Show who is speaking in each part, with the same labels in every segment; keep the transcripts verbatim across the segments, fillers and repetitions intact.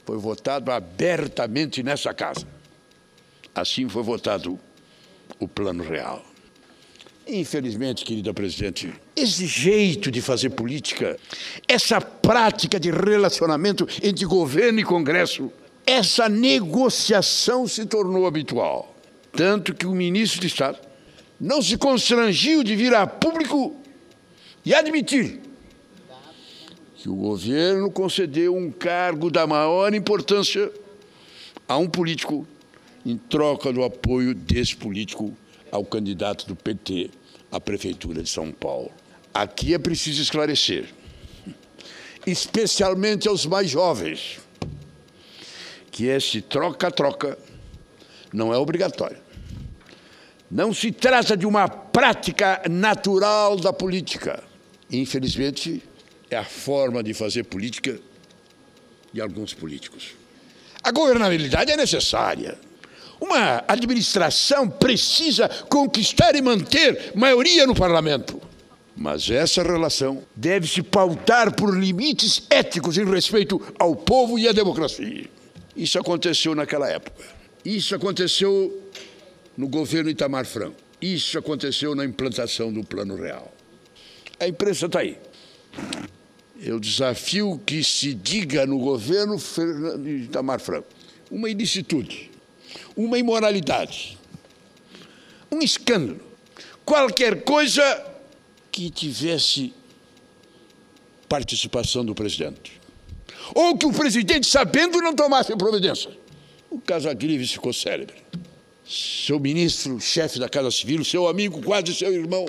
Speaker 1: foi votado abertamente nessa casa. Assim foi votado o Plano Real. Infelizmente, querida presidente, esse jeito de fazer política, essa prática de relacionamento entre governo e Congresso, essa negociação se tornou habitual. Tanto que o ministro de Estado não se constrangiu de vir a público e admitir que o governo concedeu um cargo da maior importância a um político em troca do apoio desse político ao candidato do P T à Prefeitura de São Paulo. Aqui é preciso esclarecer, especialmente aos mais jovens, que esse troca-troca não é obrigatório. Não se trata de uma prática natural da política. Infelizmente, é a forma de fazer política de alguns políticos. A governabilidade é necessária. Uma administração precisa conquistar e manter maioria no parlamento. Mas essa relação deve se pautar por limites éticos em respeito ao povo e à democracia. Isso aconteceu naquela época. Isso aconteceu no governo Itamar Franco. Isso aconteceu na implantação do Plano Real. A imprensa está aí. Eu desafio que se diga no governo Itamar Franco uma ilicitude, uma imoralidade, um escândalo, qualquer coisa que tivesse participação do presidente. Ou que o presidente, sabendo, não tomasse providência. O caso Agrives ficou célebre. Seu ministro, chefe da Casa Civil, seu amigo, quase seu irmão,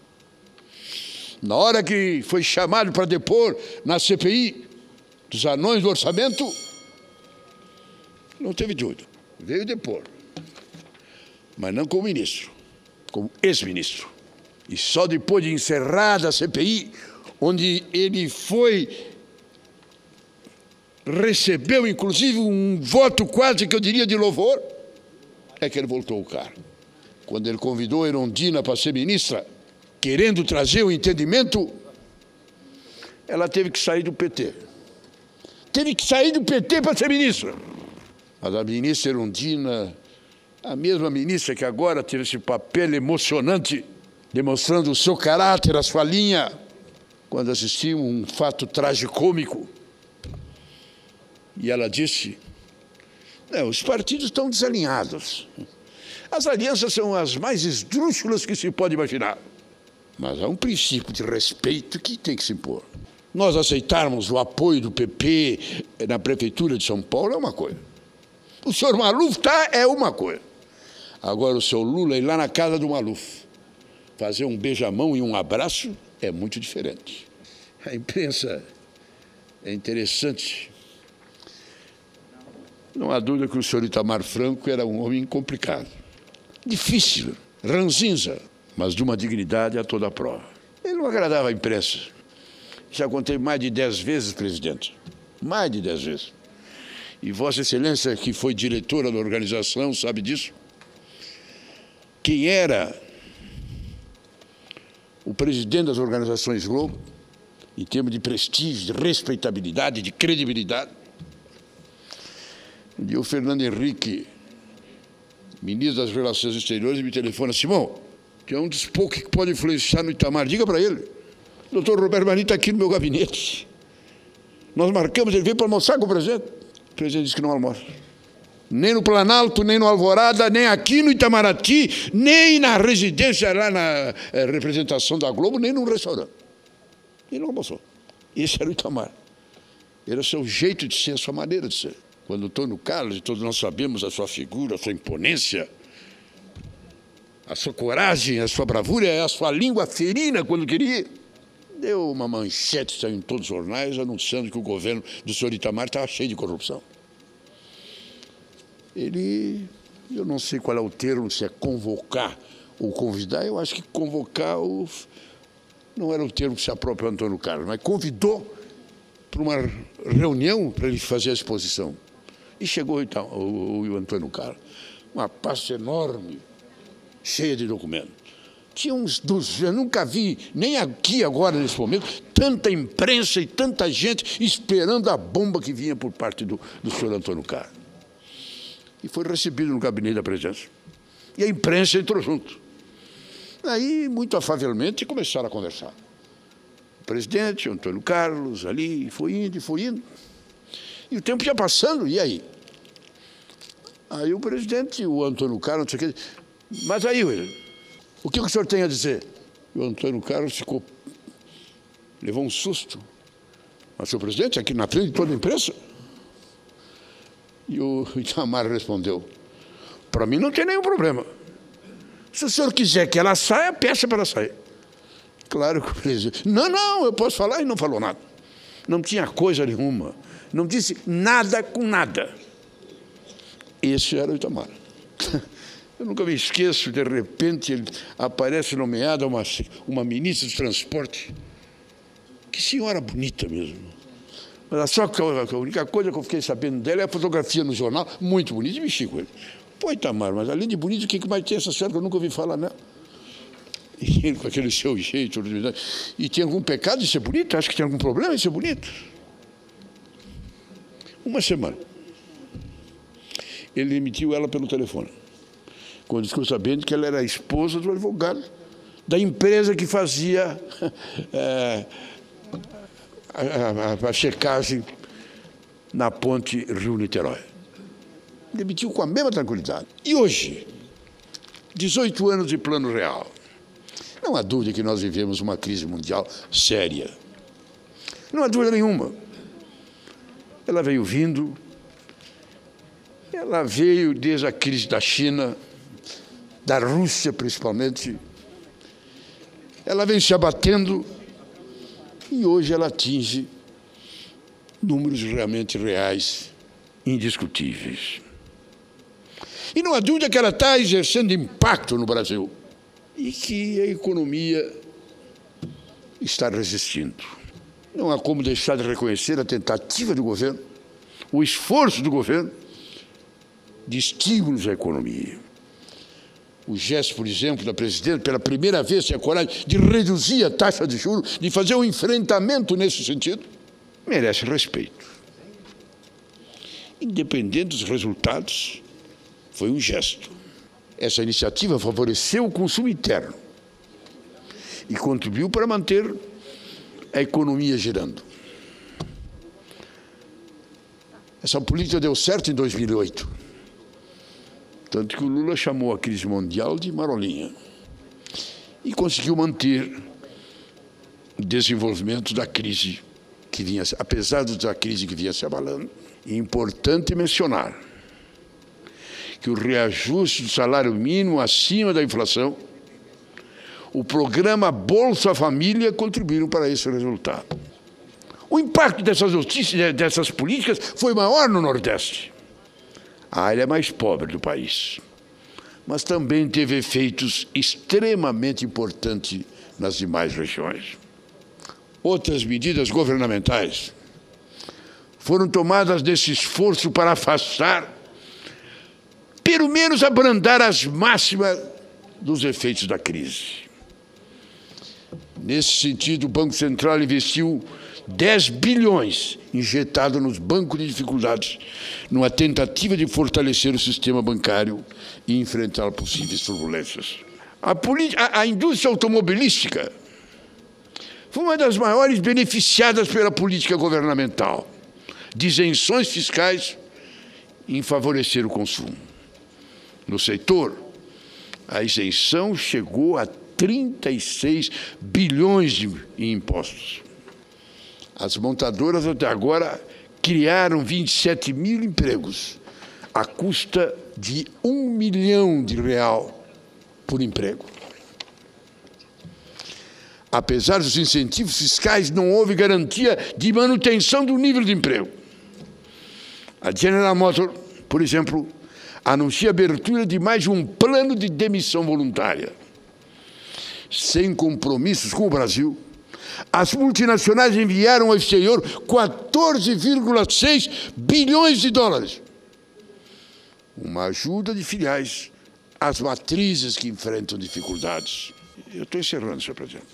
Speaker 1: na hora que foi chamado para depor na C P I dos anões do orçamento, não teve dúvida, veio depor. Mas não como ministro, como ex-ministro. E só depois de encerrada a C P I, onde ele foi, recebeu inclusive um voto quase que eu diria de louvor, é que ele voltou ao cargo. Quando ele convidou a Erundina para ser ministra, querendo trazer o entendimento, ela teve que sair do P T. Teve que sair do P T para ser ministra. Mas a ministra Erundina, a mesma ministra que agora teve esse papel emocionante, demonstrando o seu caráter, a sua linha, quando assistimos um fato tragicômico, e ela disse: não, os partidos estão desalinhados. As alianças são as mais esdrúxulas que se pode imaginar. Mas há um princípio de respeito que tem que se impor. Nós aceitarmos o apoio do P P na Prefeitura de São Paulo é uma coisa. O senhor Maluf tá, é uma coisa. Agora o senhor Lula ir lá na casa do Maluf, fazer um beijamão e um abraço, é muito diferente. A imprensa é interessante. Não há dúvida que o senhor Itamar Franco era um homem complicado, difícil, ranzinza, mas de uma dignidade a toda a prova. Ele não agradava a imprensa. Já contei mais de dez vezes, presidente. Mais de dez vezes. E Vossa Excelência, que foi diretora da organização, sabe disso? Quem era o presidente das organizações Globo, em termos de prestígio, de respeitabilidade, de credibilidade? Um dia o Fernando Henrique, ministro das Relações Exteriores, me telefona: Simão, que é um dos poucos que pode influenciar no Itamar, diga para ele. O doutor Roberto Marinho está aqui no meu gabinete. Nós marcamos, ele veio para almoçar com o presidente. O presidente disse que não almoça. Nem no Planalto, nem no Alvorada, nem aqui no Itamaraty, nem na residência lá na eh, representação da Globo, nem num restaurante. Ele não almoçou. Esse era o Itamar. Era o seu jeito de ser, a sua maneira de ser. Quando o Antônio Carlos, e todos nós sabemos a sua figura, a sua imponência, a sua coragem, a sua bravura, a sua língua ferina quando queria, deu uma manchete, saiu em todos os jornais, anunciando que o governo do senhor Itamar estava cheio de corrupção. Ele, eu não sei qual é o termo, se é convocar ou convidar, eu acho que convocar o, não era o termo que se apropria ao Antônio Carlos, mas convidou para uma reunião para ele fazer a exposição. E chegou então, o, o Antônio Carlos, uma pasta enorme, cheia de documentos. Tinha uns dos, eu nunca vi, nem aqui agora, nesse momento, tanta imprensa e tanta gente esperando a bomba que vinha por parte do, do senhor Antônio Carlos. E foi recebido no gabinete da presidência. E a imprensa entrou junto. Aí, muito afavelmente, começaram a conversar. O presidente, o Antônio Carlos, ali, foi indo, e foi indo. E o tempo ia passando, e aí? Aí o presidente, o Antônio Carlos, não sei o que, mas aí, William, o que o senhor tem a dizer? E o Antônio Carlos ficou, levou um susto. Mas, senhor presidente, aqui na frente de toda a imprensa? E o Itamar respondeu, para mim não tem nenhum problema. Se o senhor quiser que ela saia, peça para ela sair. Claro que o presidente, não, não, eu posso falar, e não falou nada. Não tinha coisa nenhuma. Não disse nada com nada. Esse era o Itamar. Eu nunca me esqueço, de repente, ele aparece nomeada uma, uma ministra de transporte. Que senhora bonita mesmo. Mas só que a única coisa que eu fiquei sabendo dela é a fotografia no jornal, muito bonita, e mexi com ele. Pô, Itamar, mas além de bonito, o que mais tem essa senhora que eu nunca ouvi falar nela? E ele com aquele seu jeito. E tinha algum pecado de ser bonito? Acho que tinha algum problema em ser bonito. Uma semana. Ele emitiu ela pelo telefone. Quando ficou sabendo que ela era a esposa do advogado da empresa que fazia é, a, a, a checagem na ponte Rio-Niterói. Demitiu com a mesma tranquilidade. E hoje, dezoito anos de Plano Real. Não há dúvida que nós vivemos uma crise mundial séria. Não há dúvida nenhuma. Ela veio vindo, ela veio desde a crise da China, da Rússia principalmente. Ela vem se abatendo e hoje ela atinge números realmente reais, indiscutíveis. E não há dúvida que ela está exercendo impacto no Brasil e que a economia está resistindo. Não há como deixar de reconhecer a tentativa do governo, o esforço do governo de estímulos à economia. O gesto, por exemplo, da presidente, pela primeira vez, tem a coragem de reduzir a taxa de juros, de fazer um enfrentamento nesse sentido, merece respeito. Independente dos resultados, foi um gesto. Essa iniciativa favoreceu o consumo interno e contribuiu para manter a economia girando. Essa política deu certo em dois mil e oito. Tanto que o Lula chamou a crise mundial de marolinha. E conseguiu manter o desenvolvimento da crise que vinha, apesar da crise que vinha se abalando. É importante mencionar que o reajuste do salário mínimo acima da inflação, o programa Bolsa Família contribuíram para esse resultado. O impacto dessas notícias, dessas políticas, foi maior no Nordeste, a área mais pobre do país, mas também teve efeitos extremamente importantes nas demais regiões. Outras medidas governamentais foram tomadas nesse esforço para afastar, pelo menos abrandar as máximas dos efeitos da crise. Nesse sentido, o Banco Central investiu dez bilhões injetado nos bancos de dificuldades, numa tentativa de fortalecer o sistema bancário e enfrentar possíveis turbulências. A, a, a indústria automobilística foi uma das maiores beneficiadas pela política governamental de isenções fiscais em favorecer o consumo. No setor, a isenção chegou a trinta e seis bilhões de, em impostos. As montadoras até agora criaram vinte e sete mil empregos, à custa de um milhão de real por emprego. Apesar dos incentivos fiscais, não houve garantia de manutenção do nível de emprego. A General Motors, por exemplo, anuncia a abertura de mais um plano de demissão voluntária. Sem compromissos com o Brasil, as multinacionais enviaram ao exterior quatorze vírgula seis bilhões de dólares. Uma ajuda de filiais às matrizes que enfrentam dificuldades. Eu estou encerrando, senhor presidente.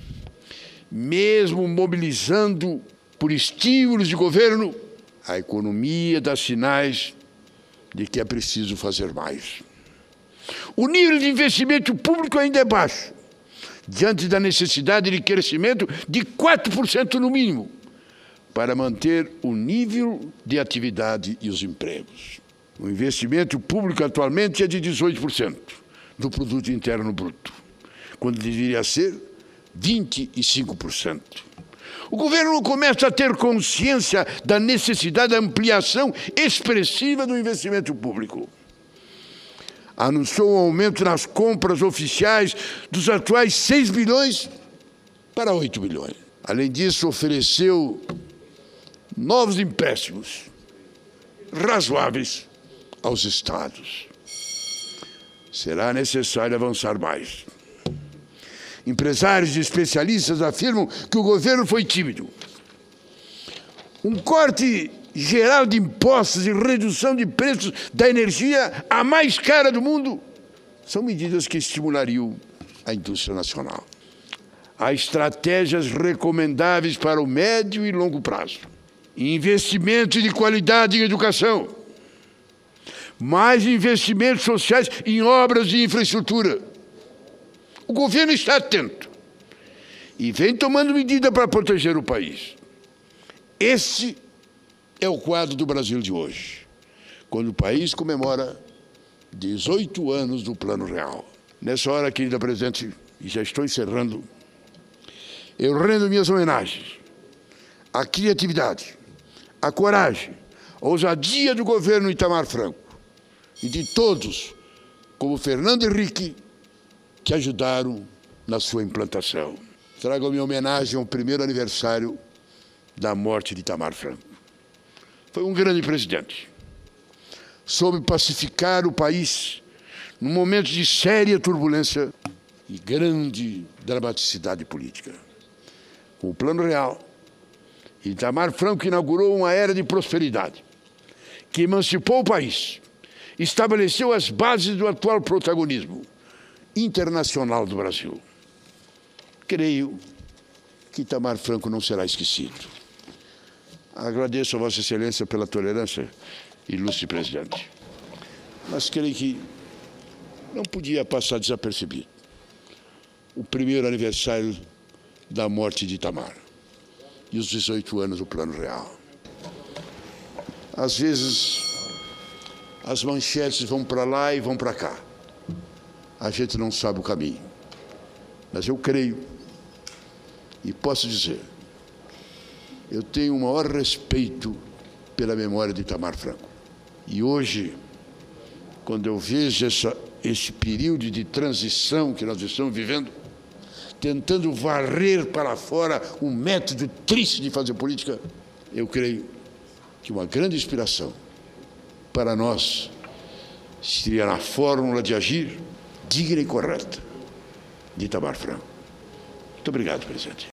Speaker 1: Mesmo mobilizando por estímulos de governo, a economia dá sinais de que é preciso fazer mais. O nível de investimento público ainda é baixo, diante da necessidade de crescimento de quatro por cento no mínimo, para manter o nível de atividade e os empregos. O investimento público atualmente é de dezoito por cento do produto interno bruto, quando deveria ser vinte e cinco por cento. O governo começa a ter consciência da necessidade da ampliação expressiva do investimento público. Anunciou um aumento nas compras oficiais dos atuais seis bilhões para oito bilhões. Além disso, ofereceu novos empréstimos razoáveis aos estados. Será necessário avançar mais. Empresários e especialistas afirmam que o governo foi tímido. Um corte geral de impostos e redução de preços da energia, a mais cara do mundo, são medidas que estimulariam a indústria nacional. Há estratégias recomendáveis para o médio e longo prazo. Investimento de qualidade em educação. Mais investimentos sociais em obras de infraestrutura. O governo está atento e vem tomando medida para proteger o país. Esse é o quadro do Brasil de hoje, quando o país comemora dezoito anos do Plano Real. Nessa hora, querida presidente, e já estou encerrando, eu rendo minhas homenagens à criatividade, à coragem, à ousadia do governo Itamar Franco e de todos, como Fernando Henrique, que ajudaram na sua implantação. Trago a minha homenagem ao primeiro aniversário da morte de Itamar Franco. Foi um grande presidente. Soube pacificar o país num momento de séria turbulência e grande dramaticidade política. Com o Plano Real, Itamar Franco inaugurou uma era de prosperidade, que emancipou o país, estabeleceu as bases do atual protagonismo internacional do Brasil. Creio que Itamar Franco não será esquecido. Agradeço a Vossa Excelência pela tolerância, ilustre presidente. Mas creio que não podia passar desapercebido o primeiro aniversário da morte de Itamar e os dezoito anos do Plano Real. Às vezes, as manchetes vão para lá e vão para cá. A gente não sabe o caminho. Mas eu creio e posso dizer, eu tenho o maior respeito pela memória de Itamar Franco. E hoje, quando eu vejo essa, esse período de transição que nós estamos vivendo, tentando varrer para fora um método triste de fazer política, eu creio que uma grande inspiração para nós seria na fórmula de agir digna e correta de Itamar Franco. Muito obrigado, presidente.